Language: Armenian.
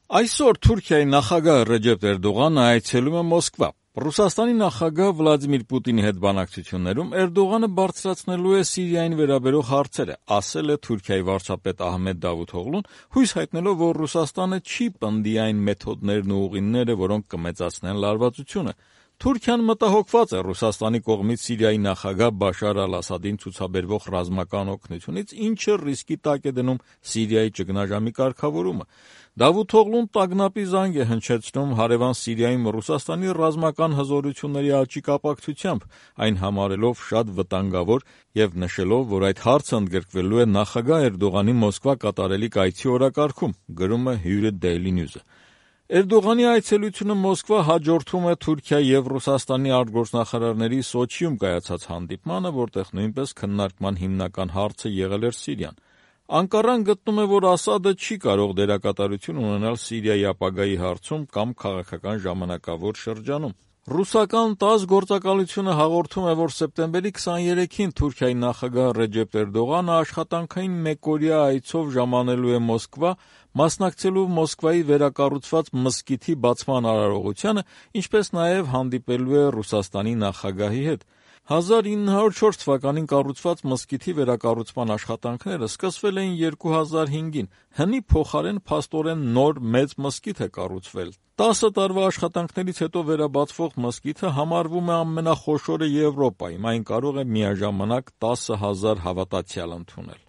Այսօր Թուրքիայի նախագահ Ռեջեփ Էրդողանը այցելում է Մոսկվա։ Ռուսաստանի նախագահ Վլադիմիր Պուտինի հետ բանակցություններում Էրդողանը բարձրացնելու է Սիրիային վերաբերող հարցերը, ասել է Թուրքիայի վարչապետ Ահմեդ Դավութօղլուն, հույս հայտնելով, որ Ռուսաստանը չի պնդի այն մեթոդներն ու ուղիները, որոնք կմեծացնեն լարվածությունը։ Թուրքիան մտահոգված է Ռուսաստանի կողմից Սիրիայի նախագահ Բաշար Ալ-Ասադին ցուցաբերվող ռազմական օգնությունից, ինչը ռիսկի տակ է դնում Սիրիայի ճգնաժամի կարգավորումը։ Դավութօղլուն տագնապի զանգ է հնչեցնում հարևան Սիրիայում Ռուսաստանի ռազմական հզորությունների աճի կապակցությամբ, այն համարելով շատ վտանգավոր եւ նշելով, որ այդ հարցը ընդգրկվելու է նախագահ Էրդողանի Մոսկվա կատարելիք այցի օրակարգում, գրում է Hürriyet Daily News-ը։ Էրդողանի այցելությունը Մոսկվա հաջորդում է Թուրքիա եւ Ռուսաստանի արտգործնախարարների Սոչիում կայացած հանդիպմանը, որտեղ նույնպես քննարկման հիմնական հարցը եղել էր Սիրիան։ Անկարան գտնում է, որ Ասադը չի կարող դերակատարություն ունենալ Սիրիայի ապագայի հարցում կամ քաղաքական ժամանակավոր շրջանում։ Ռուսական ՏԱՍՍ գործակալությունը հաղորդում է, որ սեպտեմբերի 23-ին Թուրքիայի նախագահ Ռեջեփ Էրդողանը աշխատանքային մեկօրյա այցով ժամանելու է Մոսկվա, մասնակցելու Մոսկվայի վերակառուցված մզկիթի բացման արարողությանը, ինչպես նաև հանդիպելու է Ռուսաստանի նախագահի հետ։ 1904 թվականին կառուցված մզկիթի վերակառուցման աշխատանքները սկսվել էին 2005-ին, հնի փոխարեն փաստորեն նոր մեծ մզկիթ է կառուցվել։ 10 տարվա աշխատանքներից հետո վերաբացվող մզկիթը համարվում է ամենախոշորը Եվրոպայում, այն կարող է միաժամանակ 10,000 հավատացյալ ընդունել։